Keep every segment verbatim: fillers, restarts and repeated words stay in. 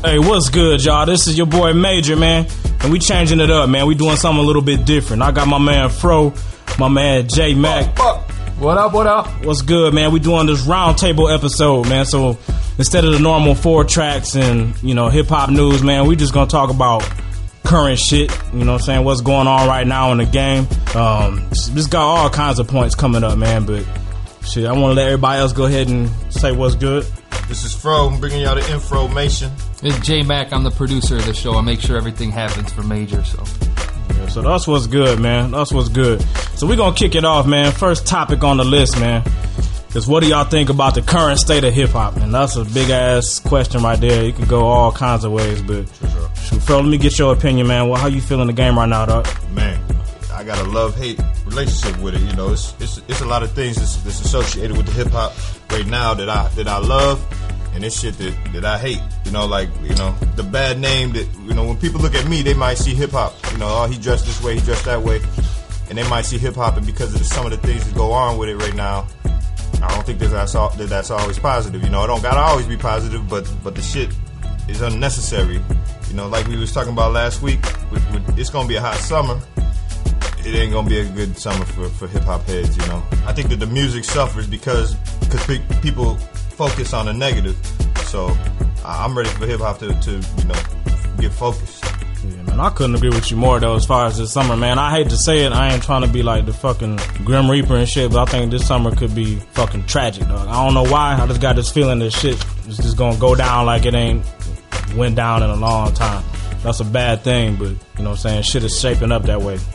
Hey, what's good, y'all? This is your boy Major, man. And we changing it up, man. We doing something a little bit different. I got my man Fro, my man J Mac. What up, what up? What's good, man? We doing this roundtable episode, man. So instead of the normal four tracks and, you know, hip-hop news, man, we just gonna talk about current shit, you know what I'm saying, what's going on right now in the game. Um, just got all kinds of points coming up, man, but shit, I want to let everybody else go ahead and say what's good. This is Fro. I'm bringing y'all the information. It's J Mac. I'm the producer of the show. I make sure everything happens for Major. So, yeah, so that's what's good, man. That's what's good. So we're gonna kick it off, man. First topic on the list, man, is what do y'all think about the current state of hip hop? And that's a big ass question right there. You could go all kinds of ways, but sure, sure. Fro, let me get your opinion, man. Well, how you feeling the game right now, dog? Man, I got a love-hate relationship with it. You know, it's it's it's a lot of things that's, that's associated with the hip hop right now that I that I love, and it's shit that, that I hate. You know, like, you know, the bad name that, you know, when people look at me, they might see hip hop. You know, oh, he dressed this way, he dressed that way, and they might see hip hop, and because of the, some of the things that go on with it right now, I don't think that that's all, that that's always positive. You know, it don't gotta always be positive, but but the shit is unnecessary. You know, like we was talking about last week, with, with, it's gonna be a hot summer. It ain't gonna be a good summer for, for hip hop heads. You know, I think that the music suffers because because pe- people focus on the negative. So I'm ready for hip hop to, to you know get focused. Yeah, man, I couldn't agree with you more though. As far as this summer, man, I hate to say it, I ain't trying to be like the fucking Grim Reaper and shit, but I think this summer could be fucking tragic, dog. I don't know why. I just got this feeling that shit is just gonna go down like it ain't went down in a long time. That's a bad thing, but you know what I'm saying, shit is shaping up that way.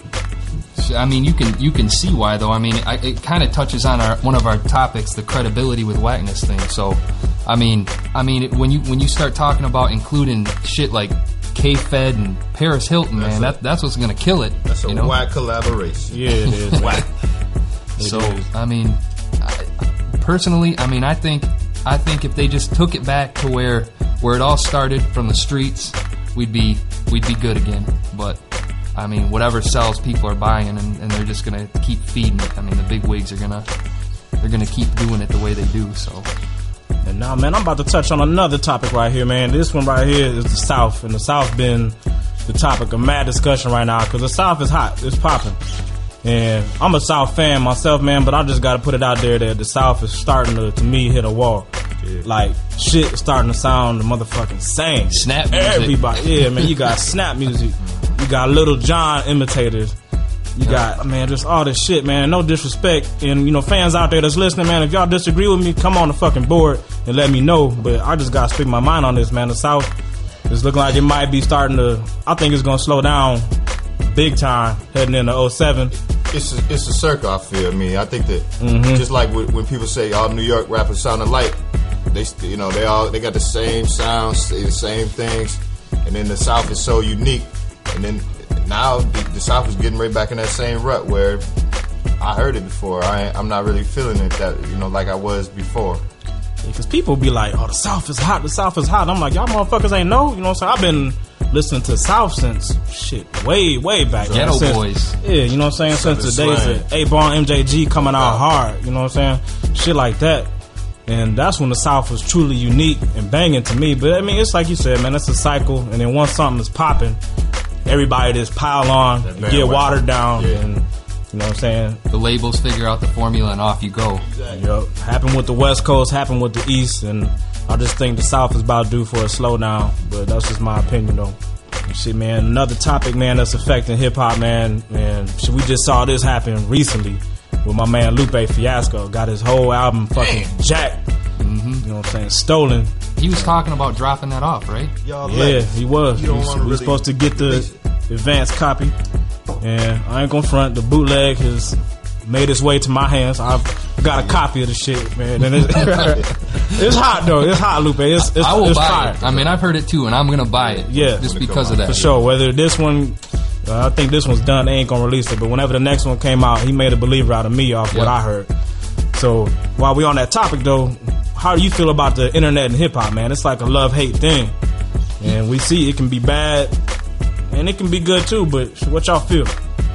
I mean, you can you can see why though. I mean, it, it kind of touches on our one of our topics, the credibility with whackness thing. So, I mean, I mean, it, when you when you start talking about including shit like K-Fed and Paris Hilton, that's man, a, that that's what's gonna kill it. That's a you know? whack collaboration. Yeah, it is whack. So, I mean, I, personally, I mean, I think I think if they just took it back to where where it all started from the streets, we'd be we'd be good again. But I mean, whatever sells, people are buying, and, and they're just gonna keep feeding it. I mean, the big wigs are gonna they're gonna keep doing it the way they do. So, and now, man, I'm about to touch on another topic right here, man. This one right here is the South, and the South been the topic of mad discussion right now because the South is hot, it's popping, and I'm a South fan myself, man. But I just got to put it out there that the South is starting to, to me, hit a wall. Yeah. Like shit is starting to sound the motherfucking same. Snap music. Everybody, yeah, man. You got snap music. You got Little John imitators. You got, man, just all this shit, man. No disrespect. And, you know, fans out there that's listening, man, if y'all disagree with me, come on the fucking board and let me know. But I just got to speak my mind on this, man. The South is looking like it might be starting to, I think it's going to slow down big time heading into oh seven. It's a, it's a circle, I feel. I mean, I think that mm-hmm. just like when people say all New York rappers sound alike, they, you know, they all, they got the same sounds, the same things. And then the South is so unique. And then now the, the South is getting right back in that same rut where I heard it before. I, I'm not really feeling it that, you know, like I was before. Because yeah, people be like, oh, the South is hot, the South is hot. I'm like, y'all motherfuckers ain't know. You know what I'm saying? I've been listening to South since, shit, way, way back. Ghetto since, Boys. Yeah, you know what I'm saying? Since the days of A-Ball, M J G coming out hard. You know what I'm saying? Shit like that. And that's when the South was truly unique and banging to me. But, I mean, it's like you said, man, it's a cycle. And then once something is popping, everybody just pile on, and get watered down, yeah. And you know what I'm saying? The labels figure out the formula and off you go. Exactly. Yep. Happened with the West Coast, happened with the East, and I just think the South is about due for a slowdown. But that's just my opinion, though. And shit, man, another topic, man, that's affecting hip-hop, man, and shit, we just saw this happen recently with my man Lupe Fiasco. Got his whole album fucking jacked. Mm-hmm. You know what I'm saying? Stolen. He was talking about dropping that off, right? Y'all yeah, let. he was. We was, really supposed to get the advanced copy. And I ain't gonna front, the bootleg has made its way to my hands. I've got a copy of the shit, man. And it's, it's hot, though. It's hot, Lupe. It's, it's, I will it's buy fire. it. I mean, I've heard it, too, and I'm gonna buy it. Yeah. Just because of that. For sure. Whether this one... Uh, I think this one's done. They ain't gonna release it, but whenever the next one came out, he made a believer out of me off yep. what I heard. So while we on that topic, though, how do you feel about the internet and hip hop, man? It's like a love-hate thing, and we see it can be bad, and it can be good too. But what y'all feel?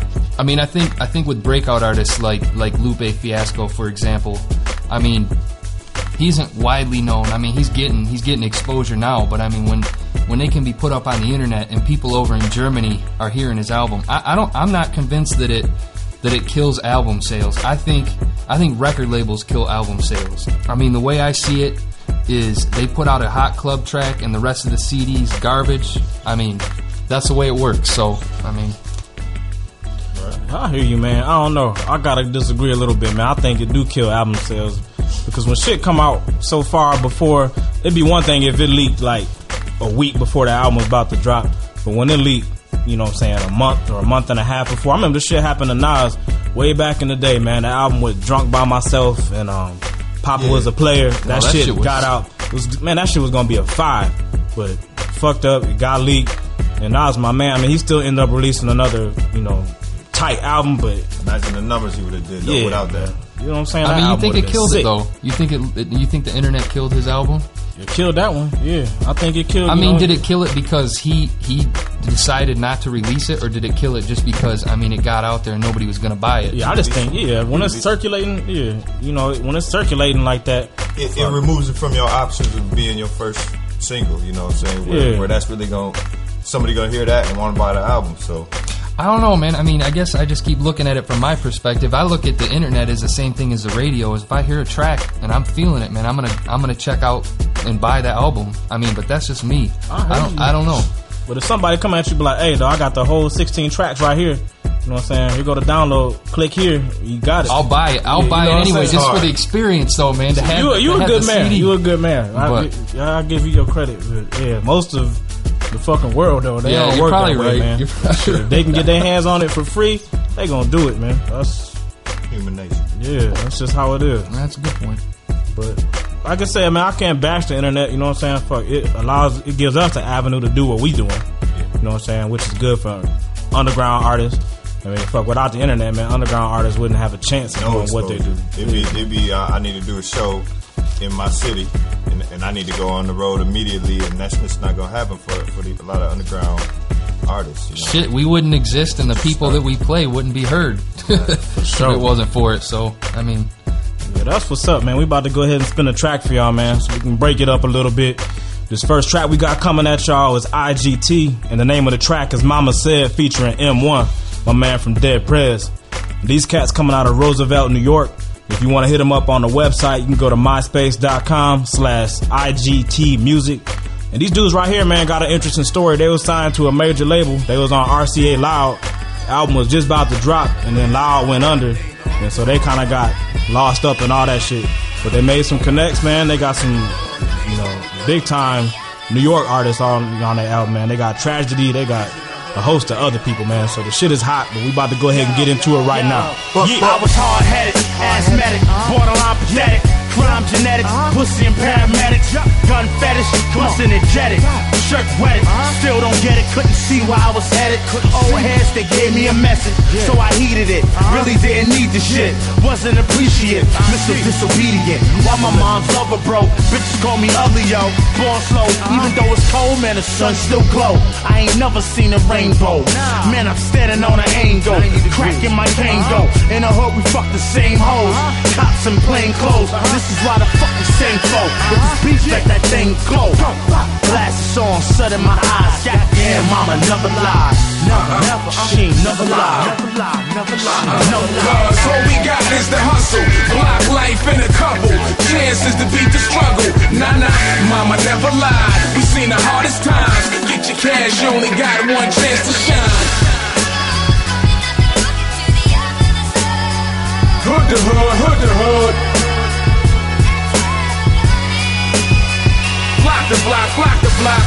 I mean, I think I think with breakout artists like like Lupe Fiasco, for example, I mean, he isn't widely known. I mean, he's getting he's getting exposure now, but I mean, when when they can be put up on the internet and people over in Germany are hearing his album. I, I don't. I'm not convinced that it that it kills album sales. I think I think record labels kill album sales. I mean, the way I see it is they put out a hot club track and the rest of the C D's garbage. I mean, that's the way it works. So, I mean, I hear you, man. I don't know. I gotta disagree a little bit, man. I think it do kill album sales because when shit come out so far before, it'd be one thing if it leaked like a week before the album was about to drop, but when it leaked, you know what I'm saying, a month or a month and a half before. I remember this shit happened to Nas way back in the day, man. The album was Drunk by Myself and um, Papa yeah. Was a Player. That, that shit, shit was... got out. It was, man, that shit was gonna be a five, but fucked up. It got leaked, and Nas, my man. I mean, he still ended up releasing another, you know, tight album, but imagine the numbers he would have did though, yeah, without that. You know what I'm saying? I that mean, you think it killed sick. it though? You think it? You think the internet killed his album? It killed that one. Yeah, I think it killed. I mean, know, did it kill it because he he decided not to release it, or did it kill it just because I mean it got out there and nobody was going to buy it? Yeah, I just think yeah, when it's circulating, yeah, you know, when it's circulating like that, it, it removes it from your options of being your first single. You know what I'm saying? Where, yeah. where that's really going, somebody gonna hear that and want to buy the album. So. I don't know, man. I mean, I guess I just keep looking at it from my perspective. I look at the internet as the same thing as the radio. Is if I hear a track and I'm feeling it, man, I'm gonna I'm gonna check out and buy that album. I mean, but that's just me. I, I don't you. I don't know. But if somebody come at you, be like, "Hey, though, I got the whole sixteen tracks right here." You know what I'm saying? You go to download, click here, you got it. I'll buy it. I'll yeah, buy you know it anyway, just hard. for the experience, though, man. To have, you, you to a have good the man. C D. You a good man. But, I, I give you your credit. But yeah, most of the fucking world though, they yeah, don't you're work probably that way, right. man. You're probably right. If they can get their hands on it for free, they gonna do it, man. That's human nature. Yeah, that's just how it is. That's a good point. But like I said, man, I can't bash the internet. You know what I'm saying? Fuck, it allows, it gives us an avenue to do what we doing. You know what I'm saying? Which is good for underground artists. I mean, fuck, without the internet, man, underground artists wouldn't have a chance of no doing what they do. It'd be, it'd be uh, I need to do a show in my city, and, and I need to go on the road immediately, and that's just not gonna happen for for the, a lot of underground artists. You know? Shit, we wouldn't exist, and the people that we play wouldn't be heard for sure. If it wasn't for it. So, I mean, yeah, that's what's up, man. We about to go ahead and spin a track for y'all, man, so we can break it up a little bit. This first track we got coming at y'all is I G T, and the name of the track is Mama Said featuring M one, my man from Dead Prez. These cats coming out of Roosevelt, New York. If you want to hit them up on the website, you can go to myspace.com slash IGT music. And these dudes right here, man, got an interesting story. They was signed to a major label. They was on R C A Loud. The album was just about to drop, and then Loud went under. And so they kind of got lost up and all that shit. But they made some connects, man. They got some, you know, big time New York artists on, on their album, man. They got Tragedy. They got a host of other people, man. So the shit is hot, but we about to go ahead and get into it right now. Yeah. I was hard-headed, asthmatic, borderline pathetic, crime genetics, pussy and paramedics, gun fetish, plus energetic, shirt wetted, still don't get it, couldn't see where I was headed. Old heads, they gave me a message, so I heeded it. Really didn't need the shit, wasn't appreciative, Mister Disobedient. While my mom's lover broke, bitches call me ugly, yo. Born slow, even though it's cold, man, the sun still glow. I ain't never seen a rainbow, man, I'm standing on an angle, cracking my tango. In the hood, we fuck the same hoes, cops in plain clothes. This is why the fuck the same flow. With this beach, let that thing go. Glasses on, sun in my eyes. Goddamn, mama never lies. Never, never, she ain't never lied. Never lie, never lie, never lie. Cause all we got is the hustle, block life in a couple chances to beat the struggle. Nah, nah, mama never lied. We seen the hardest times. Get your cash, you only got one chance to shine. Hood to hood, hood to hood. Block to block, block to block.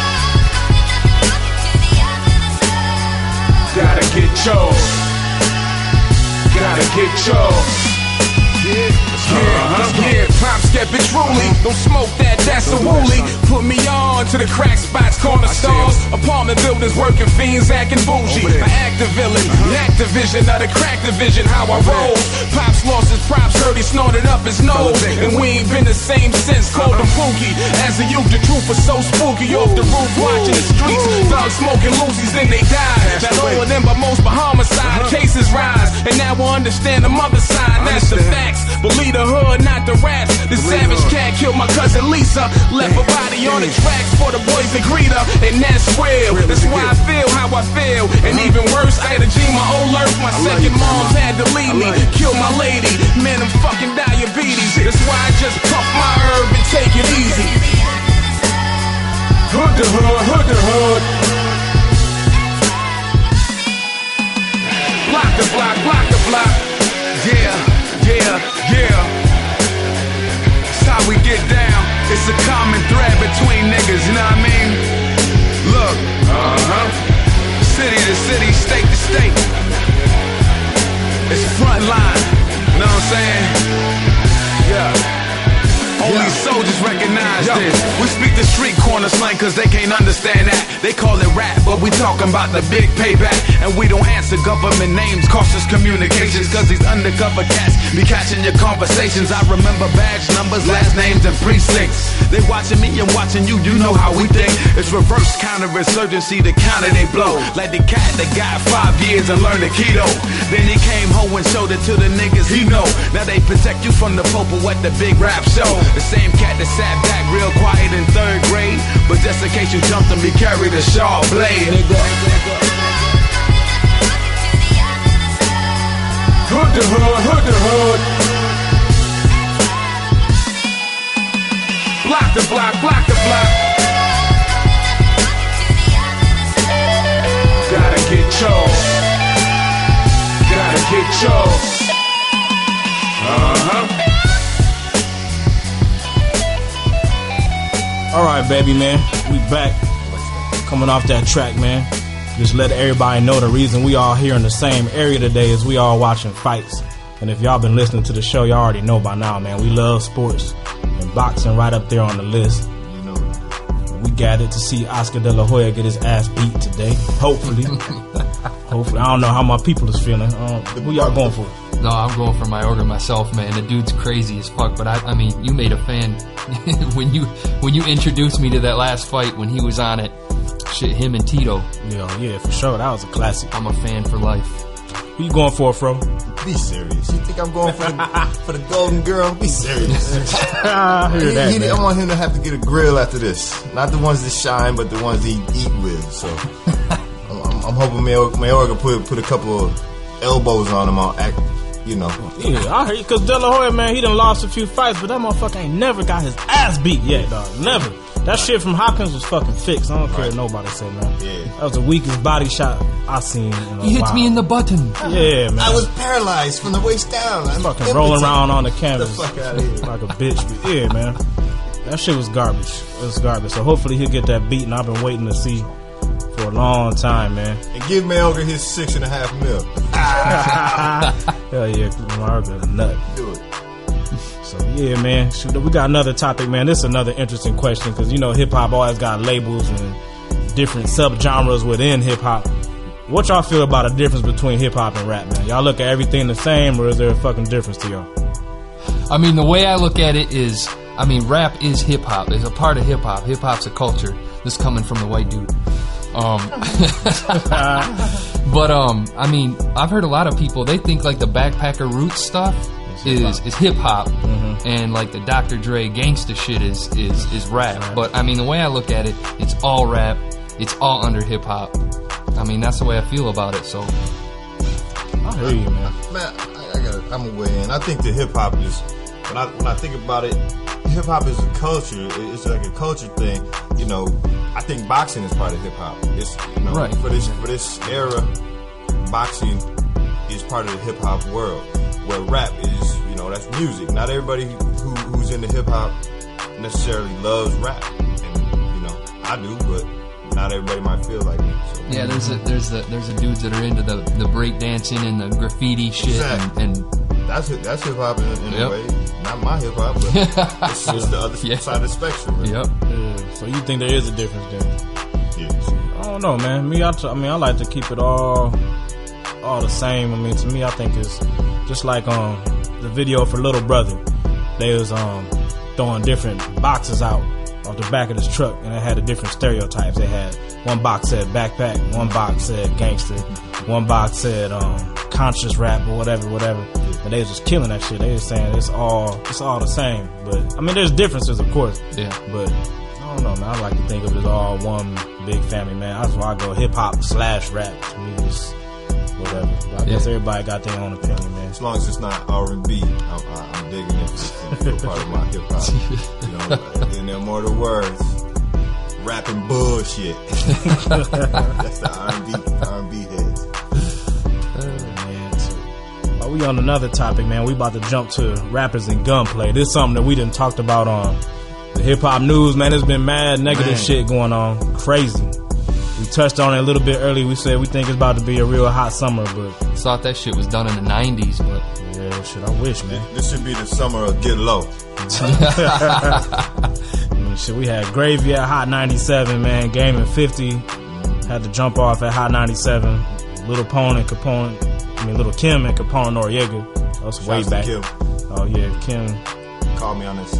Gotta get yours. Gotta get yours. Yeah, uh-huh. yeah, pops get bitch truly. Don't smoke that, that's a woolly. Put me on to the crack spots, corner stores, apartment buildings, working fiends, acting bougie. I act the villain, Activision of the crack division, how I roll. Pops lost his props, heard he snorted up his nose, and we ain't been the same since. Called him Pookie. As a youth, the truth was so spooky. Off the roof, watching the streets, thugs smoking loosies, then they died. Not all of them, but most by homicide. Cases rise, and now we understand the mother side. That's the facts. Believe the hood, not the rats. This Savage Cat killed my cousin Lisa. Left her body on the tracks for the boys to greet her. And that's real. That's why I feel how I feel. And even worse, I had to dream my old earth. My second mom had to leave me. Kill my lady. Man, I'm fucking diabetes. That's why I just puff my herb and take it easy. Hood to hood, hood to hood. Block the block, block the block. Yeah, yeah, yeah. That's how we get down. It's a common thread between niggas, you know what I mean? Look, uh-huh. City to city, state to state. It's front line, you know what I'm saying? Yeah. Only yeah. soldiers recognize Yo. this. We speak the street corner slang cause they can't understand that. They call it rap, but we talking about the big payback. And we don't answer government names, cautious communications, cause these undercover cats be catching your conversations. I remember badge numbers, last names, and precincts. They watching me and watching you, you know how we think. It's reverse counterinsurgency, the counter they blow. Like the cat that got five years and learned the keto. Then he came home and showed it to the niggas he know. Now they protect you from the popo at the big rap show. The same cat that sat back real quiet in third grade, but just in case you jumped him, he carried a sharp blade. Hood to hood, hood to hood. Block the block, block the block. Gotta get chose. Gotta get chose. Uh-huh. All right, baby, man. We back. Coming off that track, man. Just let everybody know the reason we all here in the same area today is we all watching fights. And if y'all been listening to the show, y'all already know by now, man. We love sports. And boxing right up there on the list. You know. We gathered to see Oscar De La Hoya get his ass beat today. Hopefully. Hopefully. I don't know how my people is feeling. Um, who y'all going for? No, I'm going for Mayorga myself, man. The dude's crazy as fuck. But I, I mean, you made a fan when you when you introduced me to that last fight when he was on it. Shit, him and Tito. Yeah, yeah, for sure. That was a classic. I'm a fan for life. Who you going for, Fro? Be serious. You think I'm going for the for the golden girl? Be serious. I hear he, that, he, man. I want him to have to get a grill after this. Not the ones that shine, but the ones he eat with. So I'm, I'm, I'm hoping Mayorga, Mayorga put put a couple of elbows on him on act. You know. Yeah, I heard you, cause De La Hoya, man, he done lost a few fights, but that motherfucker ain't never got his ass beat yet, dog. Never. That shit from Hopkins was fucking fixed. I don't care what nobody say, man. Yeah. That was the weakest body shot I seen in a He hits while. me in the button. Yeah, man. I was paralyzed from the waist down. I'm fucking rolling around on the Get canvas the fuck out of here. like a bitch. But yeah, man. That shit was garbage. It was garbage. So hopefully he'll get that beat, and I've been waiting to see for a long time, man. And give Mayorga his six and a half mil. Hell yeah, Mayorga a nut. Do it. So yeah, man. Shoot, we got another topic, man. This is another interesting question because you know hip hop always got labels and different subgenres within hip hop. What y'all feel about a difference between hip hop and rap, man? Y'all look at everything the same, or is there a fucking difference to y'all? I mean, the way I look at it is, I mean, rap is hip hop. It's a part of hip hop. Hip hop's a culture. This coming from the white dude. Um, but um, I mean, I've heard a lot of people. They think like the Backpacker Roots stuff is is hip hop, mm-hmm. and like the Doctor Dre gangsta shit is is is rap. But I mean, the way I look at it, it's all rap. It's all under hip hop. I mean, that's the way I feel about it. So I hear you, man. Man, I, I gotta, I'm aware, and I think the hip hop is. When I when I think about it, hip hop is a culture. It's like a culture thing. You know, I think boxing is part of hip hop. It's you know right. for this for this era, boxing is part of the hip hop world. Where rap is, you know, that's music. Not everybody who who's into hip hop necessarily loves rap, and you know, I do, but not everybody might feel like me. So. Yeah, there's a there's the there's the dudes that are into the the break dancing and the graffiti shit, Exactly. and, and That's that's hip hop in, in Yep. a way. Not my hip hop, but it's, it's the other Yeah. side of the spectrum. Right? yep. Yeah, so you think there is a difference then? Yeah. I don't know, man. Me, I, t- I mean, I like to keep it all, all the same. I mean, to me, I think it's just like um the video for Little Brother. They was um throwing different boxes out off the back of this truck, and it had the different stereotypes. They had one box said backpack, one box said gangster, one box said um conscious rap or whatever, whatever. and they was just killing that shit. They was saying it's all it's all the same. But I mean, there's differences, of course. Yeah. But I don't know, man. I like to think of it as all one big family, man. That's why I go hip hop slash rap. To me, it's whatever. But I guess Yeah. everybody got their own opinion, man. As long as it's not R and B, I'm, I'm digging it. It's part of my hip hop. You know, in there more the words, rapping bullshit. That's the R and B, R and B heads. Man, so, while we on another topic, man, we about to jump to rappers and gunplay. This is something that we done talked about on the hip hop news, man. There's been mad negative Man. shit going on, crazy. We touched on it a little bit earlier. We said we think it's about to be a real hot summer, but Thought that shit was done in the nineties, but yeah, shit, I wish, man. This should be the summer of Get Low. I mean, shit, we had Gravy at Hot ninety-seven, man. Game at fifty. Had to jump off at Hot ninety-seven. Little Pone and Capone. I mean, Little Kim and Capone Noriega. That was way Shouts to back. Kim. Oh, yeah, Kim. Call me on that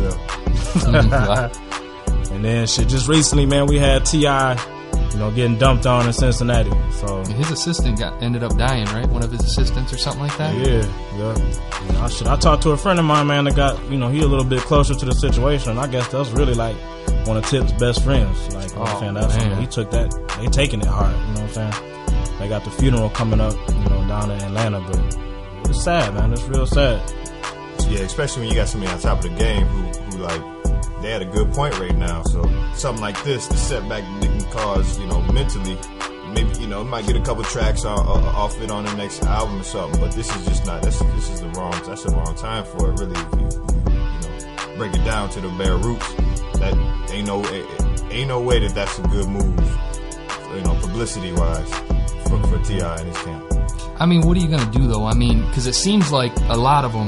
cell. And then shit, just recently, man, we had T I, you know, getting dumped on in Cincinnati. So, his assistant got ended up dying, right? One of his assistants or something like that. yeah, yeah. You know, I, should, I talked to a friend of mine, man, that got, you know, he a little bit closer to the situation. And I guess that's really like one of Tip's best friends. Like, you know what I'm saying? That's, you know, he took that, they taking it hard, you know what I'm saying? They got the funeral coming up, you know, down in Atlanta, but it's sad, man. It's real sad. Yeah, especially when you got somebody on top of the game who, who like, they had a good point right now. So something like this, the setback that can cause, you know, mentally, maybe, you know, might get a couple tracks off, off it on the next album or something. But this is just not. That's this is the wrong. That's the wrong time for it. Really, if you, you, you know, break it down to the bare roots, that ain't no ain't no way that that's a good move. You know, publicity wise for, for T I and his camp. I mean, what are you gonna do though? I mean, because it seems like a lot of them,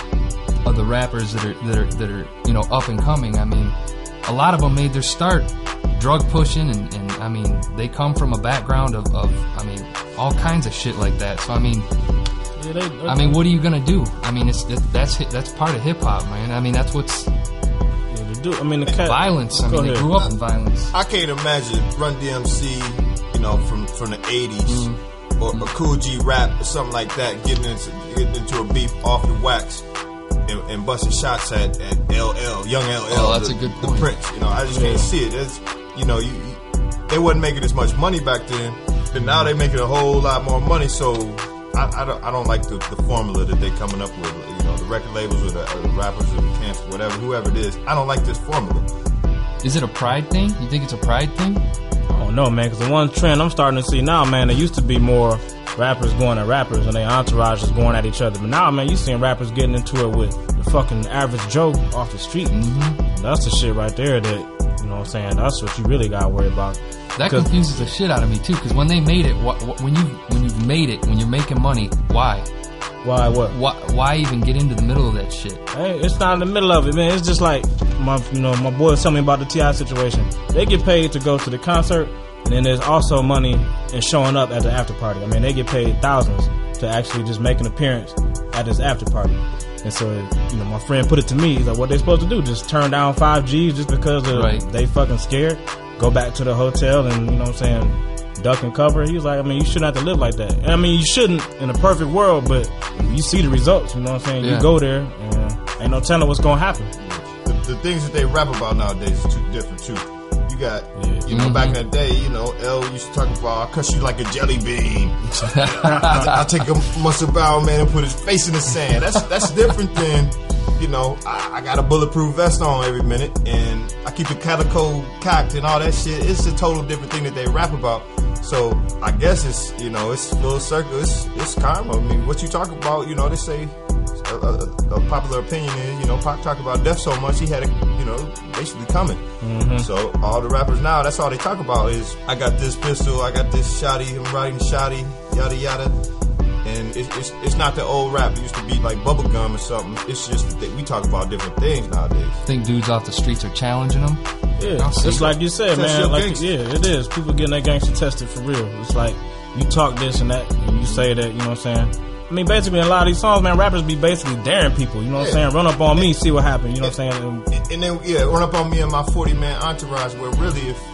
of the rappers that are that are that are you know up and coming. I mean, a lot of them made their start drug pushing, and, and I mean, they come from a background of, of I mean, all kinds of shit like that. So I mean, Yeah, they, I mean, what are you gonna do? I mean, it's it, that's that's part of hip hop, man. I mean, that's what's yeah, they do. I mean, the cat. violence. I Go mean, they ahead. grew up in violence. I can't imagine Run D M C, you know, from, from the eighties, Mm-hmm. or, or Cool G Rap or something like that, getting into getting into a beef off the wax and, and busting shots at, at L L, young L L. Oh, that's the, a good the point. Prince. You know, I just Yeah. can't see it. It's, you know, you, you, they wasn't making as much money back then, but now they making a whole lot more money. So I, I don't I don't like the, the formula that they coming up with. You know, the record labels or the, or the rappers or the camps, whatever, whoever it is. I don't like this formula. Is it a pride thing? You think it's a pride thing? I don't know, man, because the one trend I'm starting to see now, man, there used to be more rappers going at rappers and their entourages going at each other. But now, man, you seeing rappers getting into it with the fucking average Joe off the street. Mm-hmm. That's the shit right there that, you know what I'm saying, that's what you really got to worry about. That Because- confuses the shit out of me too. Because when they made it, wh- wh- when you when you've made it, when you're making money, why? Why, what? Why, why even get into the middle of that shit? Hey, it's not in the middle of it, man. It's just like my, you know, my boys tell me about the T I situation. They get paid to go to the concert, and then there's also money in showing up at the after party. I mean, they get paid thousands to actually just make an appearance at this after party. And so, you know, my friend put it to me, he's like, what they supposed to do? Just turn down five G's just because of Right. they fucking scared? Go back to the hotel and, you know what I'm saying, duck and cover? He was like, I mean, you shouldn't have to live like that. And I mean, you shouldn't in a perfect world, but you see the results, you know what I'm saying? Yeah. You go there, and ain't no telling what's going to happen. The, the things that they rap about nowadays is too different too. You got, Yeah. you know, back in the day, you know, L used to talk about, I'll cut you like a jelly bean. I'll, I'll take a muscle bound man and put his face in the sand. That's that's different than, you know, I, I got a bulletproof vest on every minute and I keep the calico cocked and all that shit. It's a total different thing that they rap about. So I guess it's, you know, it's full circle. It's, it's karma. I mean, what you talk about, you know, they say a, a, a popular opinion is, you know, Pac talked about death so much he had it, you know, basically coming. Mm-hmm. So all the rappers now, that's all they talk about is, I got this pistol, I got this shotty, I'm riding shotty, yada yada. And it's, it's it's not the old rap. It used to be like bubblegum or something. It's just that we talk about different things nowadays. Think dudes off the streets are challenging them? Yeah, I'll see. it's like you said, Test man. your Like, gangster. yeah, it is. People getting their gangster tested for real. It's like you talk this and that, and you say that. You know what I'm saying? I mean, basically, in a lot of these songs, man, rappers be basically daring people. You know what I'm Yeah. saying? Run up on me, see what happens. You know what I'm saying? And, And then, yeah, run up on me and my forty man entourage, where really, if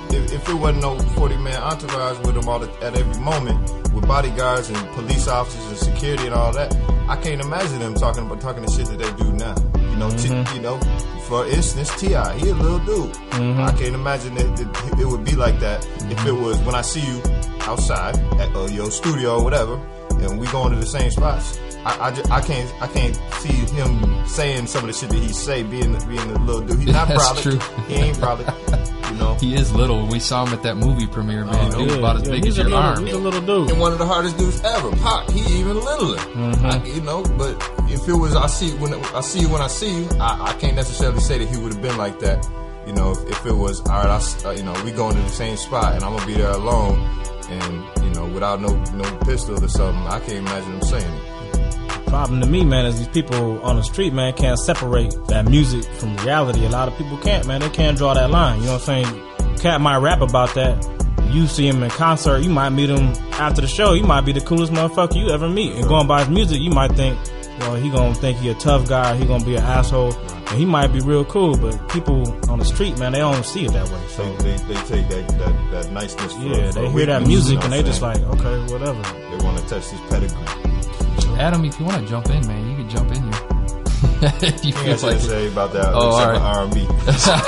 if, if it wasn't no forty man entourage with them all the, at every moment, with bodyguards and police officers and security and all that, I can't imagine them talking about talking the shit that they do now. You know, Mm-hmm. T, you know, for instance, T I, he a little dude. Mm-hmm. I can't imagine that, that it would be like that if it was when I see you outside at uh, your studio or whatever, and we going to the same spots. I, I, just, I can't I can't see him saying some of the shit that he say being being a little dude. He's not That's brolic. true. He ain't brolic. You know. He is little. We saw him at that movie premiere, man. Oh, he was Yeah, about as yeah, big he's as a your little, arm. He's a little dude. And one of the hardest dudes ever. Pac, he even littler. Mm-hmm. I, you know, but if it was I see when I see you when I see you, I, I can't necessarily say that he would have been like that. You know, if, if it was all right, I, uh, you know, we going to the same spot and I'm gonna be there alone, and you know, without no no pistol or something, I can't imagine him saying it. Problem to me, man, is these people on the street, man, can't separate that music from reality. A lot of people can't, man. They can't draw that line. You know what I'm saying? Cat might rap about that. You see him in concert, you might meet him after the show. He might be the coolest motherfucker you ever meet. And going by his music, you might think, well, he gonna think he a tough guy. He gonna be an asshole. And he might be real cool, but people on the street, man, they don't see it that way. So They, they, they take that, that, that niceness for, yeah, for they a hear that weakness, music you know and they what I'm just saying? like, okay, whatever. They want to test his pedigree. Adam, if you want to jump in, man, you can jump in here. if you He feel got like to it. say about that Oh, except all for right. R and B.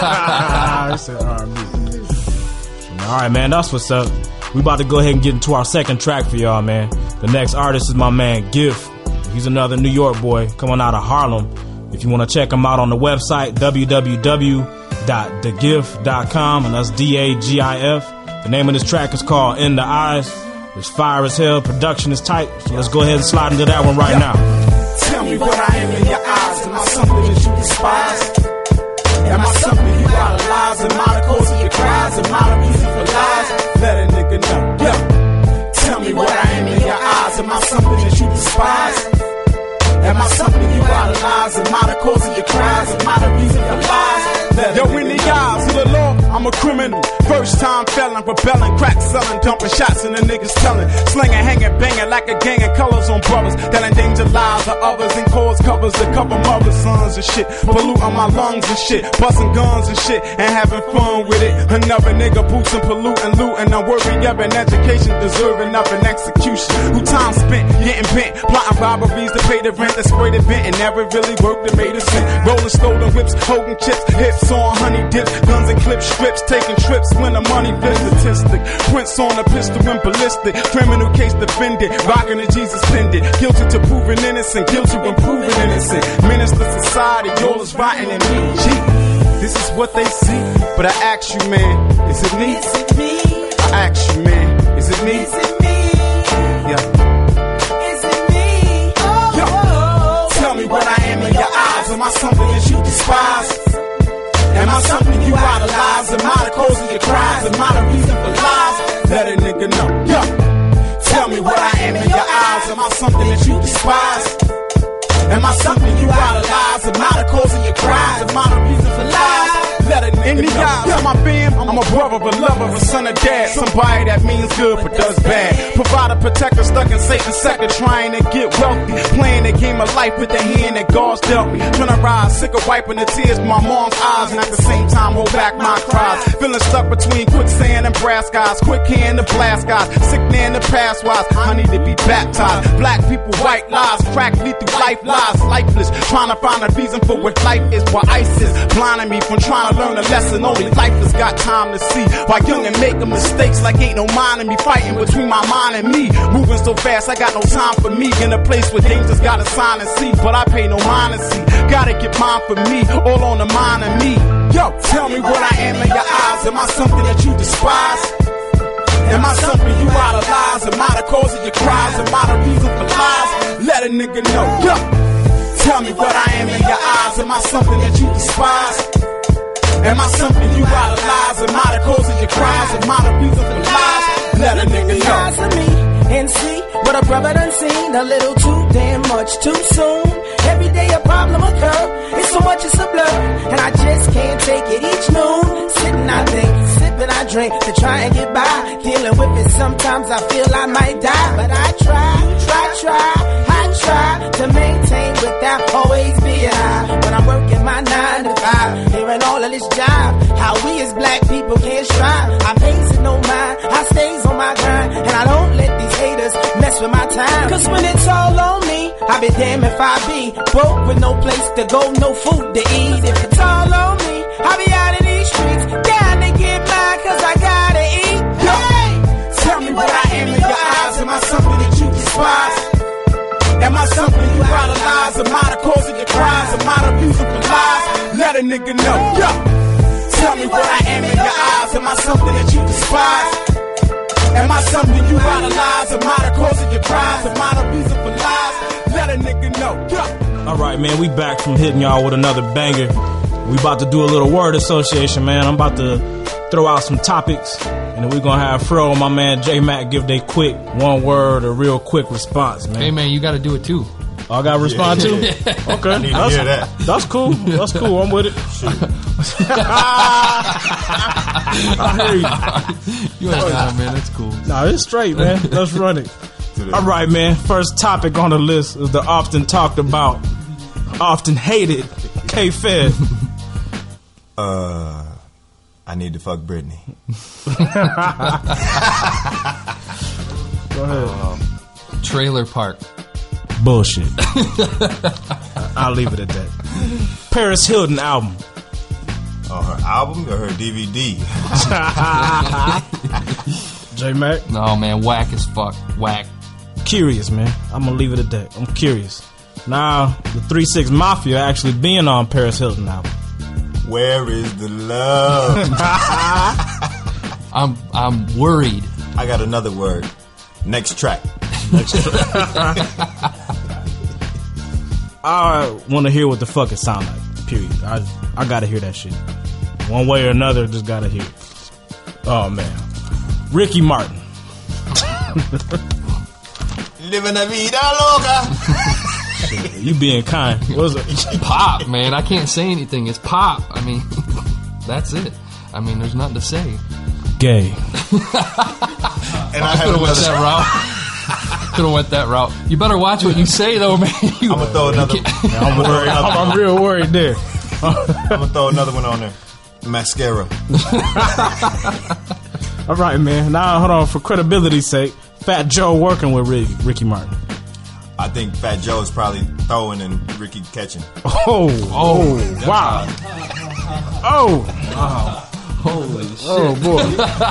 I said R and B. All right, man, that's what's up. We about to go ahead and get into our second track for y'all, man. The next artist is my man Giff. He's another New York boy coming out of Harlem. If you want to check him out on the website, w w w dot the giff dot com, and that's D A G I F. The name of this track is called In the Eyes. It's fire as hell. Production is tight. So let's go ahead and slide into that one right now. Tell me what I am in your eyes. Am I something that you despise? Am I something you idolize? Am I the cause of your cries? Am I the reason for lies? Let a nigga know. Yo. Tell me what I am in your eyes. Am I something that you despise? Am I something you idolize? Am I the cause of your cries? Am I the reason for lies? Yo, in the eyes of the law, I'm a criminal. First time felon, rebelling, crack selling, dumping shots in the niggas telling. Slinging, hanging, banging like a gang of colors on brothers that endanger lives of others and cause covers to cover mothers, sons and shit. Polluting my lungs and shit, busting guns and shit, and having fun with it. Another nigga boosting, polluting, looting. I'm worried of an education, deserving of an execution. Who time spent getting bent, plotting robberies to pay the rent, that sprayed the vent and never really worked and made a cent. Rolling stolen whips, holding chips, hips on honey dips, guns and clip strips, taking trips when the money flips. Statistic, Prince on a pistol and ballistic, criminal case defended, rocking the Jesus pendant, guilty to proving innocent, guilty when proven innocent. Minister society, y'all is rotten and me. Gee, this is what they see, but I ask you, man, is it me? Is it me? I ask you, man, is it me? Is it me? Yeah. Is it me? Oh, Yo. Tell me what I am in your eyes. Am I something that you despise? Am I something you idolize? Am I the cause of your cries? Am I the reason for lies? Let a nigga know. Yo. Tell me what I am in your eyes. Am I something that you despise? Am I something you idolize? Am I the cause of your cries? Am I the reason for lies? Let a nigga know. In the eyes of my fam, I'm a brother, a lover, a son of dad. Somebody that means good but does bad. Provider, protector, stuck in Satan's sector, trying to get wealthy. Playing the game of life with the hand that God's dealt me. Trying to rise, sick of wiping the tears from my mom's eyes, and at the same time hold back my cries. Feeling stuck between quicksand and brass guys, quick hand to blast guys, sick man to pass wise. I need to be baptized. Black people, white lies, crack me through life lies, lifeless. Trying to find a reason for what life is, why ISIS blinding me from trying to learn a lesson. Only life has got time to see. Why young and making mistakes like ain't no mind in me, fighting between my mind and me. Moving so fast, I got no time for me. In a place where dangers got a sign and see, but I pay no mind to see. Gotta get mine for me, all on the mind of me. Yo, tell me what I am in your eyes. Am I something that you despise? Am I something you idolize? Am I the cause of your cries? Am I the reason for lies? Let a nigga know. Yo, tell me what I am in your eyes. Am I something that you despise? Am I something you idolize? Am I the cause of your cries? Am I the reason for lies? Let a nigga know. Eyes of me and see what a brother done seen. A little too damn much too soon. Every day a problem occur. It's so much it's a blur, and I just can't take it each noon. Sitting I think, sipping I drink to try and get by. Dealing with it sometimes I feel I might die, but I try, try, try. I try to maintain without always being high. When I'm working my nine to five, hearing all of this jive, how we as black people can't strive. I with my time. Cause when it's all on me, I be damn if I be broke with no place to go, no food to eat. If it's all on me, I be out in these streets, gotta get mine cause I gotta eat. Hey, tell me what I am in your eyes. Am I something that you despise? Am I something you idolize? Am I the cause of your cries? Am I the reason for lies? Let a nigga know. Yo, tell me what I am in your eyes. Am I something that you despise? Am I something you idolize? Am I the cause of your cries? Am I the reason for lies? Let a nigga know. Yo. All right, man, we back from hitting y'all with another banger. We about to do a little word association, man. I'm about to throw out some topics, and then we're gonna have Fro and my man J Mac give they quick one word, a real quick response, man. Hey, man, you got to do it too. Oh, I gotta respond Yeah. too? Okay. I need to That's, hear that. that's cool. That's cool. I'm with it. I hear you. You ain't got it, man. That's cool. Nah, it's straight, man. Let's run it. All right, man. First topic on the list is the often talked about, often hated K-Fed. Uh, I need to fuck Britney. Go ahead. Trailer park. Bullshit. I'll leave it at that. Paris Hilton album. On her album or her D V D? J Mac. No, man, whack as fuck. Whack. Curious, man. I'm gonna leave it at that. I'm curious. Now, the three six Mafia actually being on Paris Hilton album. Where is the love? I'm I'm worried. I got another word. Next track. I want to hear what the fuck it sound like. Period. I I gotta hear that shit. One way or another, just gotta hear it. Oh man, Ricky Martin. Living la vida loca. You being kind. What is it? Pop, man. I can't say anything. It's pop. I mean, that's it. I mean, there's nothing to say. Gay. And I I could have went have that route. Could have went that route. You better watch what you say, though, man. You, I'm gonna throw another. I'm worried. I'm, I'm real worried there. I'm gonna throw another one on there. Mascara. All right, man. Now, hold on. For credibility's sake, Fat Joe working with Ricky, Ricky Martin. I think Fat Joe is probably throwing and Ricky catching. Oh, oh, wow. Oh, wow. Holy shit. Oh, boy.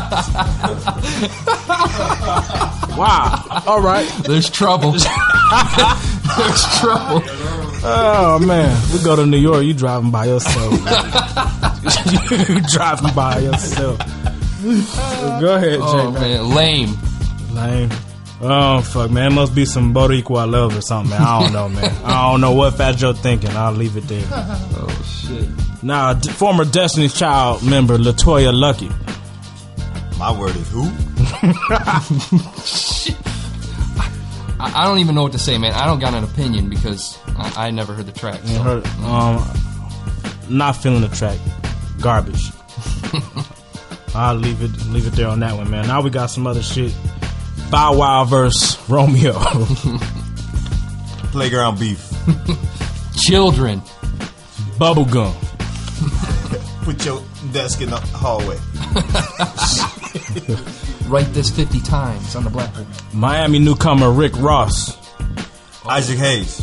Wow. All right. There's trouble. There's trouble. Oh, man. We go to New York. You driving by yourself. You driving by yourself. Go ahead, Oh, Jay. man. Lame. Lame. Oh, fuck, man. It must be some Boricua love or something, man. I don't know, man. I don't know what Fat Joe thinking. I'll leave it there. Oh, shit. Now, d- former Destiny's Child member LaToya Lucky. My word is who? I, I don't even know what to say, man. I don't got an opinion because I, I never heard the track. So. Her, um, not feeling the track. Garbage. I'll leave it leave it there on that one, man. Now we got some other shit. Bow Wow versus Romeo. Playground beef. Children. Bubblegum. Put your desk in the hallway. Write this fifty times on the blackboard. Miami newcomer Rick Ross. Isaac Hayes.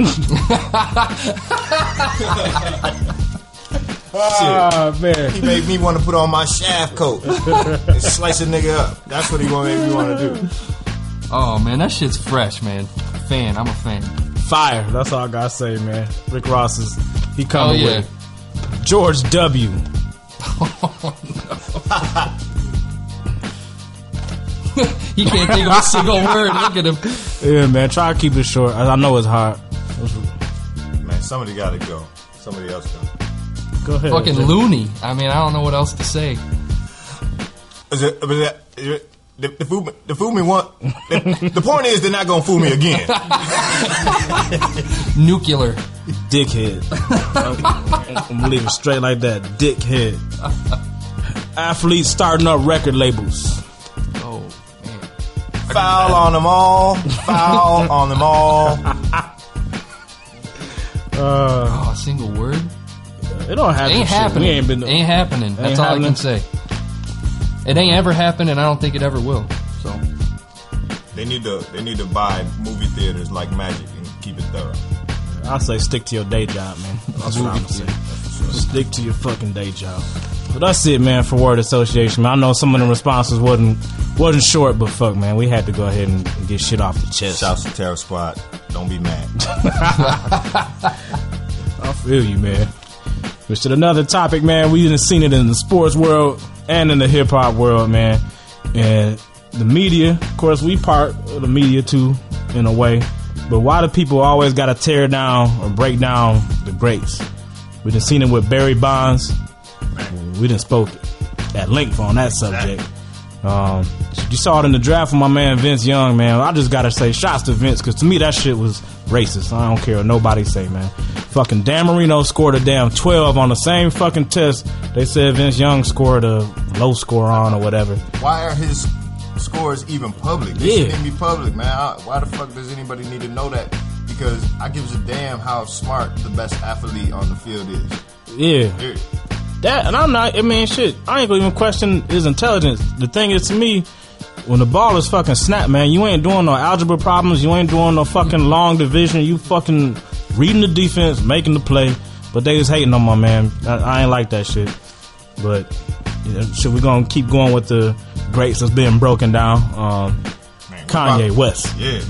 Ah, man. He made me want to put on my shaft coat and slice a nigga up. That's what he want to make me want to do. Oh, man, that shit's fresh, man. Fan. I'm a fan. Fire. That's all I gotta say, man. Rick Ross is he coming Oh, yeah. with George W. He can't think of a single word. Look at him. Yeah, man. Try to keep it short. I I know it's hard. Man, somebody got to go. Somebody else go. Go ahead. Fucking Jay. loony. I mean, I don't know what else to say. Is it, is it, is it, the, the, fool, me- the fool me want. The, the point is, they're not gonna fool me again. Nuclear. Dickhead. I'm gonna leave it straight like that. Dickhead. Athletes starting up record labels. Oh, man. Foul on them all. Foul on them all. Oh, a single word? It don't happen. Ain't shit. happening. We ain't been. ain't happening. That's Ain't all happening. I can say. It ain't ever happened, and I don't think it ever will. So, They they need to they need to buy movie theaters like Magic and keep it thorough. I say stick to your day job, man. That's what I'm saying. Stick to your fucking day job. But that's it, man, for Word Association. Man, I know some of the responses wasn't wasn't short, but fuck, man, we had to go ahead and get shit off the chest. Shouts to Terror Squad. Don't be mad. I feel you, man. Which to another topic, man. We done seen it in the sports world and in the hip hop world, man. And the media, of course, we part of the media too, in a way. But why do people always got to tear down or break down the greats? We done seen it with Barry Bonds. We done spoke at length on that subject. Um, you saw it in the draft with my man Vince Young, man. I just gotta say, shots to Vince, because to me that shit was racist. I don't care what nobody say, man. Fucking Dan Marino scored a damn twelve on the same fucking test they said Vince Young scored a low score on or whatever. Why are his scores even public? They Yeah. shouldn't be public, man. I, why the fuck does anybody need to know that? Because I gives a damn how smart the best athlete on the field is. Yeah. Period. That, and I'm not, I mean, shit, I ain't gonna even question his intelligence. The thing is, to me, when the ball is fucking snapped, man, you ain't doing no algebra problems, you ain't doing no fucking long division, you fucking reading the defense, making the play, but they just hating on my man. I, I ain't like that shit. But, you know, shit, we gonna keep going with the greats that's being broken down. Um, Man, Kanye about- West. Yeah.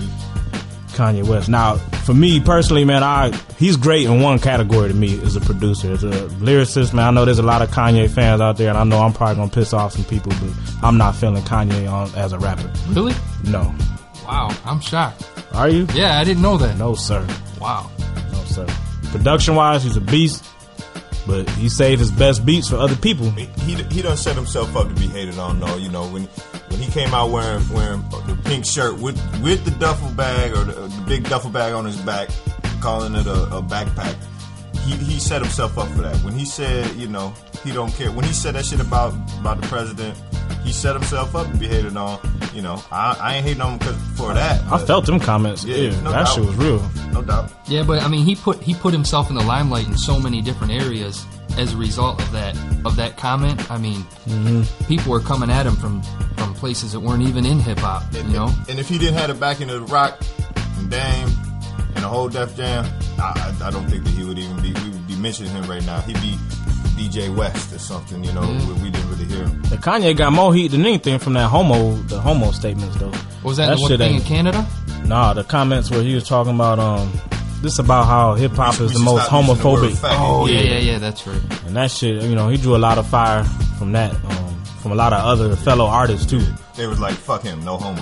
Kanye West. Now, for me personally, man, I he's great in one category to me as a producer, as a lyricist, man. I know there's a lot of Kanye fans out there, and I know I'm probably gonna piss off some people, but I'm not feeling Kanye on as a rapper. Really? No. Wow, I'm shocked. Are you? Yeah, I didn't know that. No, sir. Wow. No, sir. Production wise, he's a beast, but he saved his best beats for other people. He, he he done set himself up to be hated on, though. You know, when when he came out wearing wearing the pink shirt with with the duffel bag or the, the big duffel bag on his back, calling it a, a backpack, he he set himself up for that. When he said, you know, he don't care. When he said that shit about about the president, he set himself up to be hated on. You know, I, I ain't hating on him 'cause for that. I felt them comments. Yeah, Yeah, no that doubt. shit was real. No doubt. Yeah, but I mean, he put he put himself in the limelight in so many different areas as a result of that of that comment. I mean, Mm-hmm. people were coming at him from from places that weren't even in hip hop. You And, know, and if he didn't have the backing of the Rock and Dame and the whole Def Jam, I, I, I don't think that he would even be. We would be mentioning him right now. He'd be D J West or something. You know, Yeah. we, we didn't really hear him. And Kanye got more heat than anything from that homo, the homo statements though. was that, That the one shit thing in ain't- Canada? Nah, the comments where he was talking about um, this about how hip hop We is should the most stop using the word homophobic. faggot. Oh yeah, Yeah. yeah, yeah. That's right. And that shit, you know, he drew a lot of fire from that, um, from a lot of other fellow artists too. They was like, "Fuck him, no homo."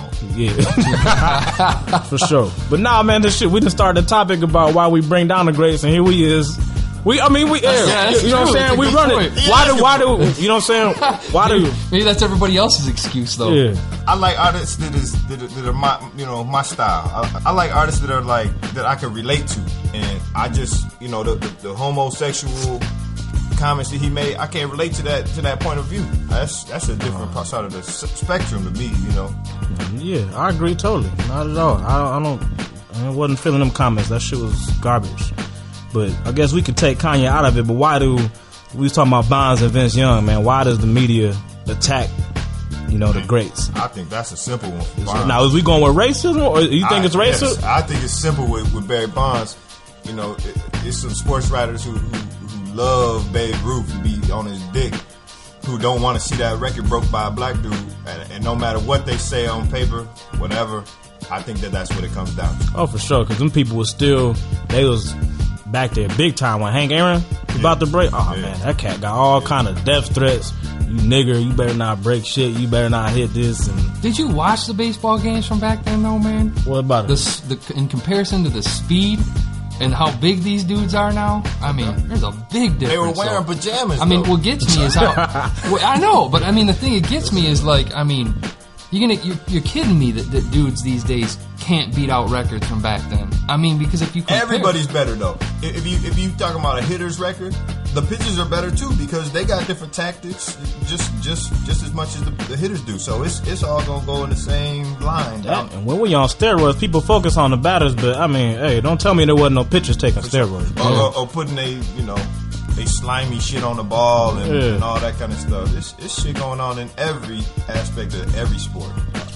Yeah, for sure. But nah, man, this shit. We done started the topic about why we bring down the greats, and here we is. We, I mean, we, yeah, yeah, that's you know what I'm true. saying? It's a We good run point. it. Why do, why do, you know what I'm saying? Why do, Maybe that's everybody else's excuse though. yeah. I like artists that is that are, that are my you know my style. I, I like artists that are like that I can relate to, and I just you know the, the, the homosexual comments that he made, I can't relate to that to that point of view. That's that's a different Uh-huh. side of the s- spectrum to me. You know, Yeah, I agree totally. Not at all. I, I don't. I wasn't feeling them comments. That shit was garbage. But I guess we could take Kanye out of it. But why do we was talking about Bonds and Vince Young, man? Why does the media attack, you know, the greats? I think that's a simple one. For Bonds. Now, is we going with racism, or you think I- it's racism? yes, I think it's simple with, with Barry Bonds. You know, it, it's some sports writers who, who who love Babe Ruth to be on his dick, who don't want to see that record broke by a black dude, and, and no matter what they say on paper, whatever, I think that that's what it comes down to. Oh, for sure. Because them people was still, they was back there big time when Hank Aaron was about to break. Oh, Yeah. man, that cat got all kind of death threats. You nigger, you better not break shit. You better not hit this. And Did you watch the baseball games from back then, though, man? what about The, it? s- the in comparison to the speed and how big these dudes are now, I mean, there's a big difference. They were wearing though. pajamas. I mean, though. what gets me is how. well, I know, but I mean, the thing that gets me is like, I mean, you're gonna, you're, you're kidding me that, that dudes these days can't beat out records from back then. I mean, because if you compare, Everybody's better though. If if you if you talking about a hitter's record, the pitchers are better too because they got different tactics, just just just as much as the, the hitters do. So it's it's all gonna go in the same line. That- and when we on steroids, people focus on the batters, but I mean, hey, don't tell me there wasn't no pitchers taking steroids. Or, or, or putting they you know they slimy shit on the ball and, Yeah. and all that kind of stuff. It's it's shit going on in every aspect of every sport.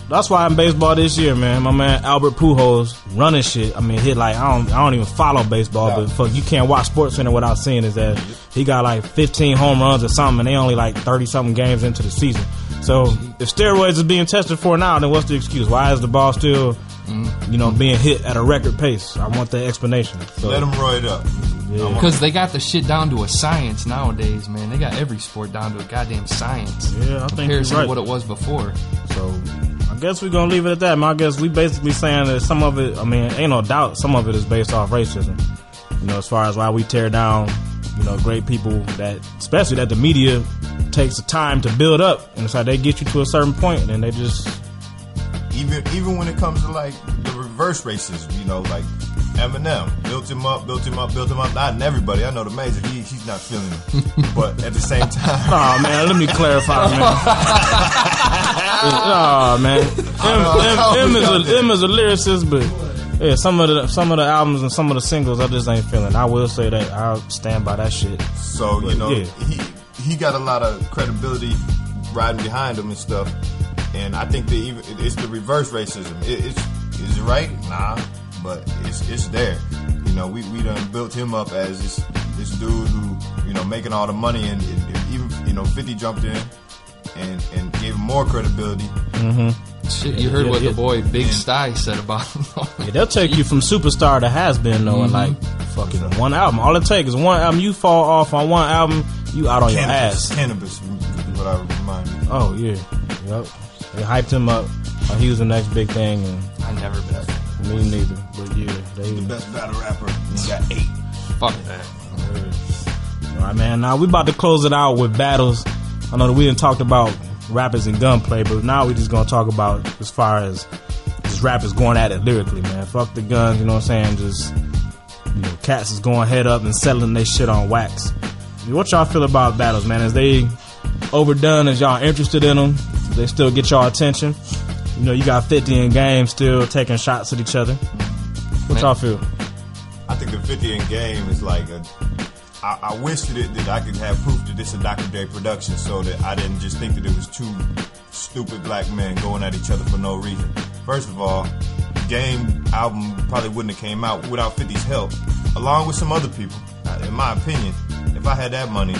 that's why in baseball this year, man, my man Albert Pujols running shit. I mean, hit like I don't I don't even follow baseball, no. but fuck, you can't watch SportsCenter without seeing is that he got like fifteen home runs or something, and they only like thirty something games into the season. So if steroids is being tested for now, then what's the excuse? Why is the ball still, you know, being hit at a record pace? I want the explanation. So, let them roll it up. Because yeah. they got the shit down to a science nowadays, man. They got every sport down to a goddamn science. Yeah, I think comparison right. to what it was before. So I guess we're gonna leave it at that, man. I guess we basically saying that some of it, I mean, ain't no doubt, some of it is based off racism. You know, as far as why we tear down, you know, great people that, especially that the media takes the time to build up, and it's like they get you to a certain point, and then they just even even when it comes to like the reverse racism, you know, like Eminem built him up, built him up, built him up. Not in everybody. I know the Major, he he's not feeling it, but at the same time, oh man, let me clarify, man. oh man, M, M, M, is a, M is a lyricist, but yeah, some of the some of the albums and some of the singles I just ain't feeling. I will say that I'll stand by that shit. So but, you know, yeah. he he got a lot of credibility riding behind him and stuff, and I think that even it's the reverse racism. It, it's is it right? Nah. But it's it's there, you know. We we done built him up as this this dude who, you know, making all the money, and, and, and even, you know, fifty jumped in and, and gave him more credibility. Mm-hmm. Shit, you heard yeah, what yeah. the boy Big Sty said about him. Yeah, they'll take you from superstar to has been though, mm-hmm. in like fucking one album. All it takes is one album. You fall off on one album, you out on cannabis, your ass. Cannabis, is what I remind you. Oh yeah, yep. They hyped him up. Like he was the next big thing, and I never been. Me neither, but yeah, they the best battle rapper. He got eight. Fuck that. All right, man. Now we about to close it out with battles. I know that we didn't talk about rappers and gunplay, but now we just gonna talk about as far as just rappers going at it lyrically, man. Fuck the guns, you know what I'm saying? Just, you know, cats is going head up and settling their shit on wax. What y'all feel about battles, man? Is they overdone? Is y'all interested in them? Do they still get y'all attention? You know, you got fifty in game still taking shots at each other. What y'all feel? I think the fifty in game is like a. I, I wish that, it, that I could have proof that this is a Doctor Dre production, so that I didn't just think that it was two stupid black men going at each other for no reason. First of all, the Game album probably wouldn't have came out without fifty's help, along with some other people. In my opinion, if I had that money,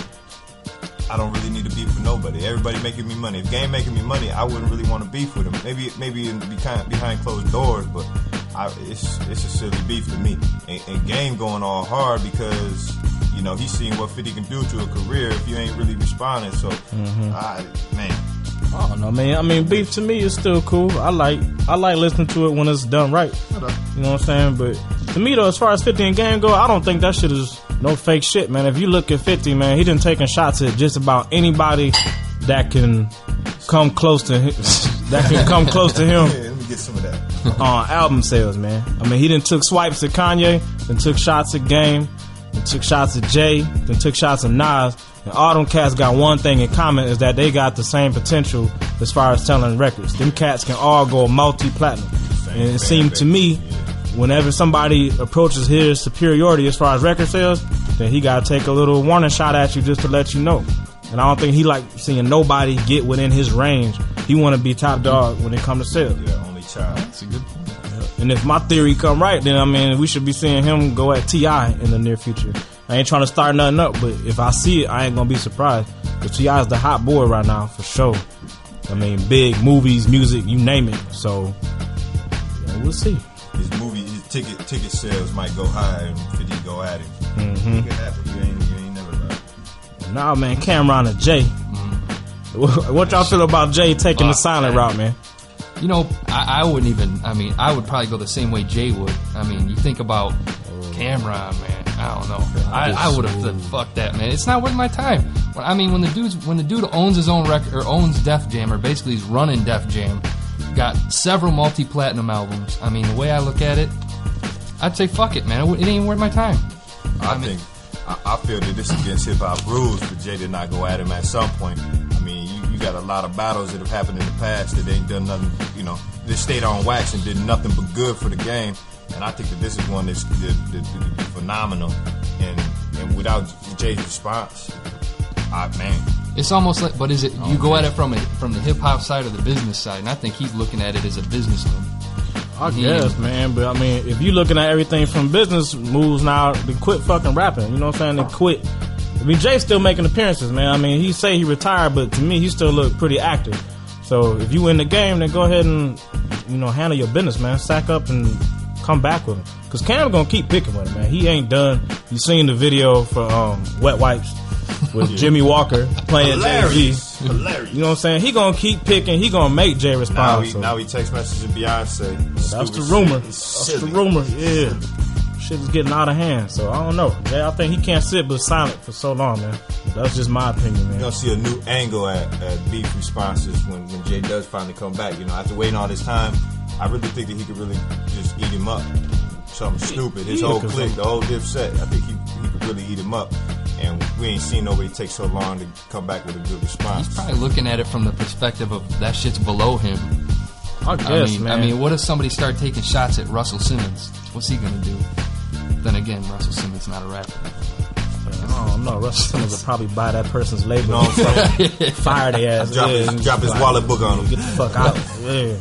I don't really need to beef with nobody. Everybody making me money. If Game making me money, I wouldn't really want to beef with him. Maybe maybe in behind, behind closed doors, but I, it's it's a silly beef to me. And, and Game going all hard because, you know, he's seeing what fifty can do to a career if you ain't really responding. So, mm-hmm. I, man. I don't know, man. I mean, beef to me is still cool. I like I like listening to it when it's done right. You know what I'm saying? But to me, though, as far as fifty in Game go, I don't think that shit is no fake shit, man. If you look at fifty, man, he done taken shots at just about anybody that can come close to him. that can come close to him. Yeah, let me get some of that. On album sales, man. I mean, he done took swipes at Kanye, then took shots at Game, then took shots at Jay, then took shots at Nas. And all them cats got one thing in common, is that they got the same potential as far as selling records. Them cats can all go multi-platinum. And it seemed to me, whenever somebody approaches his superiority as far as record sales, then he got to take a little warning shot at you just to let you know. And I don't think he like seeing nobody get within his range. He want to be top dog when it comes to sales. Yeah, only child. That's a good point. Yeah. And if my theory come right, then I mean, we should be seeing him go at T I in the near future. I ain't trying to start nothing up, but if I see it, I ain't gonna be surprised. Because T I is the hot boy right now, for sure. I mean, big movies, music, you name it. So, yeah, we'll see. His movie, his ticket ticket sales might go high and fifty go at it. Mm-hmm. It could happen. You ain't, you ain't never know. Nah, man, Cameron and Jay. Mm-hmm. What y'all feel about Jay taking uh, the silent route, man? You know, I, I wouldn't even, I mean, I would probably go the same way Jay would. I mean, you think about Cameron, man. I don't know. I, I would have said, fuck that, man. It's not worth my time. I mean, when the dude's when the dude owns his own record or owns Def Jam, or basically he's running Def Jam, got several multi-platinum albums. I mean, the way I look at it, I'd say fuck it, man. It ain't even worth my time. I, I mean, think I, I feel that this is against hip hop rules for Jay to not go at him at some point. I mean, you, you got a lot of battles that have happened in the past that ain't done nothing. You know, they stayed on wax and did nothing but good for the game. And I think that this is one that's the, the, the, the phenomenal. And and without Jay's response, I, man, It's almost like, but is it? You go at it from a, from the hip hop side or the business side, and I think he's looking at it as a businessman. I guess, man, but I mean, if you're looking at everything from business moves now, then quit fucking rapping. You know what I'm saying? Then quit. I mean, Jay's still making appearances, man. I mean, he say he retired, but to me, he still look pretty active. So if you in the game, then go ahead and, you know, handle your business, man. Sack up and come back with him. Because Cam gonna keep picking with him, man. He ain't done. You seen the video for um, Wet Wipes with yeah. Jimmy Walker playing Jay Z. Hilarious. You know what I'm saying? He gonna keep picking. He gonna make Jay respond. Now he, so. now he text messaging Beyonce. That's the rumor. That's the rumor. Yeah. Shit is getting out of hand. So I don't know. Jay, I think he can't sit but silent for so long, man. That's just my opinion, man. You're gonna see a new angle at, at beef responses when, when Jay does finally come back. You know, after waiting all this time, I really think that he could really just eat him up. Something stupid. His yeah, whole clique, the whole Dipset, I think he, he could really eat him up. And we ain't seen nobody take so long to come back with a good response. He's probably looking at it from the perspective of that shit's below him. I guess, I mean, man. I mean, what if somebody started taking shots at Russell Simmons? What's he gonna do? Then again, Russell Simmons not a rapper. I don't know. Russell Simmons will probably buy that person's label. You know what I'm saying? Fire their ass. Drop yeah, his, drop his wallet book on him. Get the fuck out. Yeah.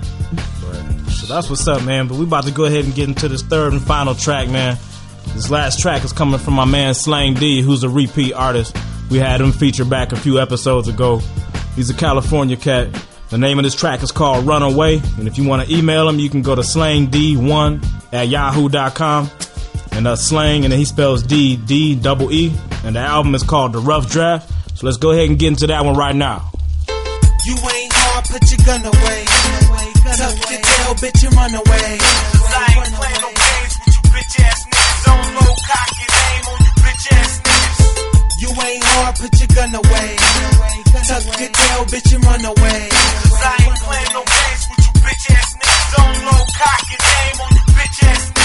But, so that's what's up, man. But we about to go ahead and get into this third and final track, man. This last track is coming from my man Slang D, who's a repeat artist. We had him featured back a few episodes ago. He's a California cat. The name of this track is called Runaway. And if you want to email him, you can go to slang d one at yahoo dot com. And uh, Slang, and then he spells D, D, double E. And the album is called The Rough Draft. So let's go ahead and get into that one right now. You ain't hard, put your gun away. Tuck your tail, bitch, and run away. Cause I ain't playing no games with you bitch ass niggas. On low cock and aim on you bitch ass niggas. You ain't hard, put your gun away. Tuck your tail, bitch, and run away. Cause I ain't playing no games with you bitch ass niggas. On low cock and aim on you bitch ass niggas.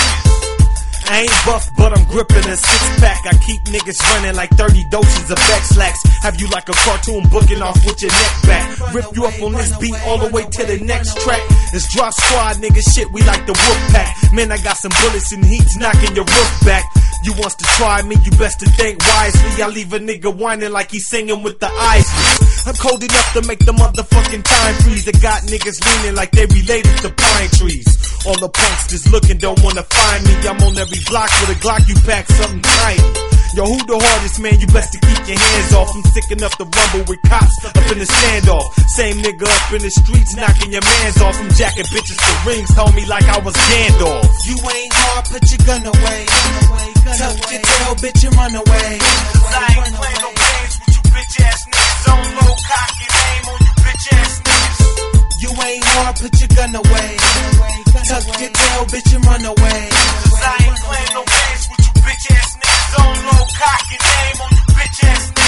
I ain't buff, but I'm gripping a six-pack. I keep niggas running like thirty doses of X-Lax. Have you like a cartoon booking off with your neck back. Rip you up on this beat all the way to the next track. It's Drop Squad, nigga, shit, we like the Wolf Pack. Man, I got some bullets and heat's knocking your roof back. You wants to try me, you best to think wisely. I leave a nigga whining like he's singing with the Isleys. I'm cold enough to make the motherfucking time freeze. That got niggas leaning like they related to pine trees. All the punks just looking don't wanna find me. I'm on every block with a Glock, you pack something tiny. Yo, who the hardest, man? You best to keep your hands off. I'm sick enough to rumble with cops up in the standoff. Same nigga up in the streets knocking your mans off. I'm jacking bitches for rings, homie, like I was Gandalf. You ain't hard, put your gun away. Tuck your tail, bitch, and run away. Cause I ain't playing no games with you bitch ass niggas. On low cock and aim on you bitch ass niggas. You ain't hard, put your gun away. Tuck your tail, bitch, and run away. Cause I ain't playing no games with you bitch ass niggas. On low cock and aim on you bitch ass niggas.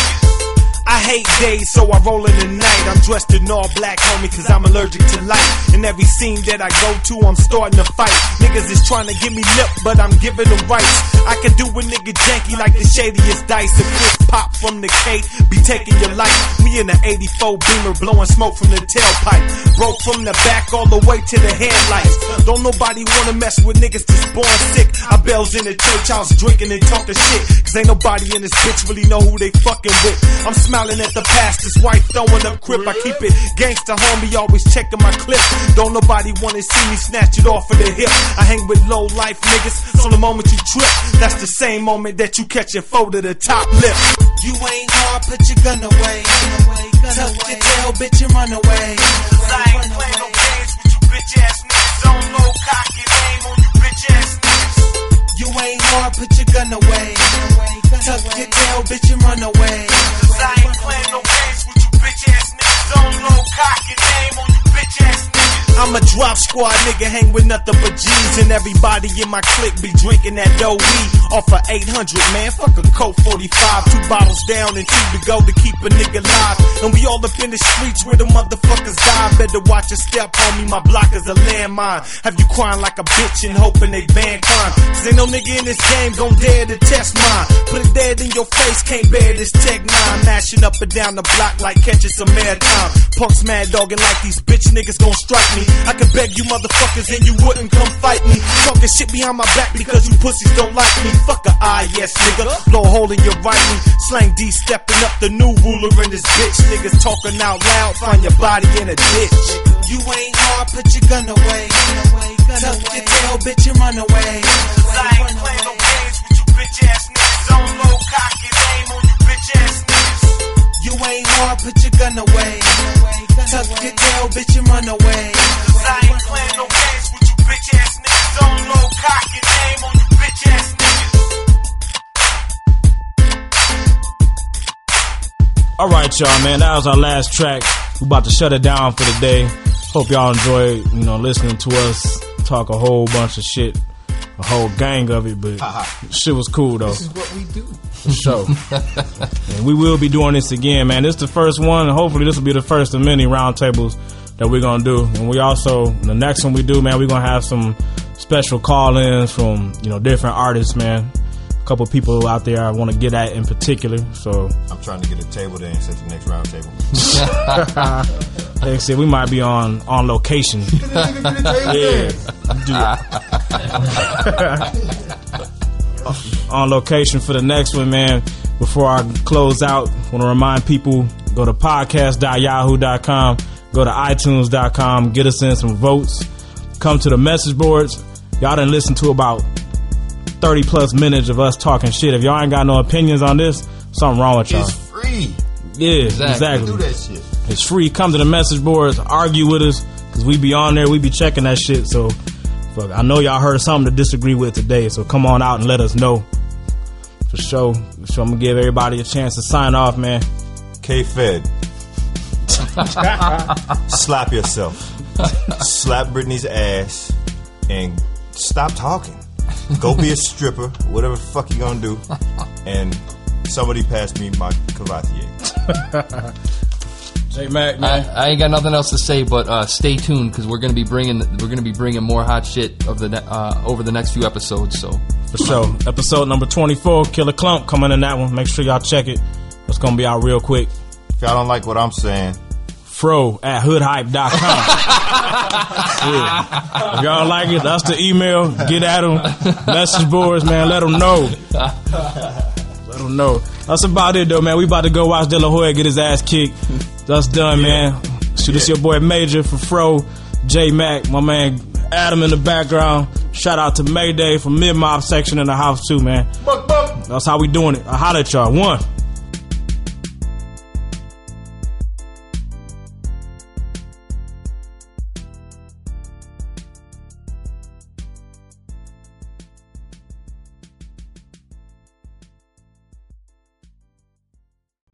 I hate days, so I roll in the night. I'm dressed in all black, homie, cause I'm allergic to light. In every scene that I go to, I'm starting to fight. Niggas is trying to give me lip, but I'm giving them rights. I can do a nigga janky like the shadiest dice. If Chris pop from the K, be taking your life. We in the eighty-four Beamer, blowing smoke from the tailpipe. Broke from the back all the way to the headlights. Don't nobody wanna mess with niggas that's born sick. I bells in the church house drinking and talking shit. Cause ain't nobody in this bitch really know who they fucking with. I'm smiling at the pastor's wife, throwing up crip. I keep it gangsta, homie, always checking my clip. Don't nobody wanna see me snatch it off of the hip. I hang with low life niggas, so the moment you trip, that's the same moment that you catch your foe to the top lip. You ain't hard, put your gun away. Tuck your tail, bitch, and run away. Cause I ain't playing no games with you bitch ass niggas. On low cock and aim on you bitch ass niggas. You ain't hard, put your gun away. Tuck your tail, bitch, and run away. Cause I ain't playing no games with you bitch ass niggas. On low cock and aim on you bitch ass niggas. I'm a Drop Squad nigga, hang with nothing but G's. And everybody in my clique be drinking that dough weed. Off of eight hundred, man, fuck a Colt forty-five. Two bottles down and two to go to keep a nigga live. And we all up in the streets where the motherfuckers die. Better watch your step, homie, my block is a landmine. Have you crying like a bitch and hoping they ban crime. Cause ain't no nigga in this game gon' dare to test mine. Put it dead in your face, can't bear this tech nine. Mashing up and down the block like catching some airtime. Punks mad dogging like these bitch niggas gon' strike me. I could beg you motherfuckers and you wouldn't come fight me. Talking shit behind my back because you pussies don't like me. Fuck a I, yes nigga. Blow a hole in your writing. Slang D stepping up, the new ruler in this bitch. Niggas talking out loud, find your body in a ditch. You ain't hard, put your gun away. Tuck your tail, bitch, and run away. Cause I ain't playing no games with you bitch ass niggas. On low, cock and aim on you bitch ass niggas. You ain't hard, put your gun away. Tuck your tail, bitch, and run away. Cause I ain't playing no games with you bitch ass niggas. On low, cock and aim on you bitch ass niggas. Alright, y'all, man, that was our last track. We about to shut it down for the day. Hope y'all enjoyed, you know, listening to us talk a whole bunch of shit, a whole gang of it, but shit was cool though. This is what we do. For sure. And we will be doing this again, man. This is the first one, and hopefully this will be the first of many roundtables that we're gonna do. And we also, the next one we do, man, we're gonna have some special call-ins from, you know, different artists, man. A couple people out there I want to get at in particular. So I'm trying to get a table there and set the next round table. Like I said, we might be on on location. Yeah, on location for the next one, man. Before I close out, I want to remind people: go to podcast dot yahoo dot com, go to itunes dot com, get us in some votes. Come to the message boards. Y'all done listen to about thirty plus minutes of us talking shit. If y'all ain't got no opinions on this, something wrong with y'all. It's free. Yeah, exactly. exactly. Do that shit. It's free. Come to the message boards, argue with us, because we be on there, we be checking that shit. So, fuck, I know y'all heard something to disagree with today, so come on out and let us know. For sure. So I'm going to give everybody a chance to sign off, man. K-Fed. Slap yourself. Slap Britney's ass and stop talking. Go be a stripper, whatever the fuck you gonna do. And somebody pass me my Cavatier. J Mac, man. I, I ain't got nothing else to say, but uh, stay tuned because we're gonna be bringing we're gonna be bringing more hot shit of the ne- uh, over the next few episodes. So for sure, episode number twenty-four, Killer Clump, coming in that one. Make sure y'all check it. It's gonna be out real quick. If y'all don't like what I'm saying, Fro at hood hype dot com. Yeah. If y'all don't like it, that's the email. Get at them. Message boards, man. Let them know. Let them know. That's about it, though, man. We about to go watch De La Hoya get his ass kicked. That's done, yeah. man. So this yeah. your boy Major for Fro, J Mac, my man Adam in the background. Shout out to Mayday from Mid Mob section in the house too, man. Buck, buck. That's how we doing it. I holler at y'all. One.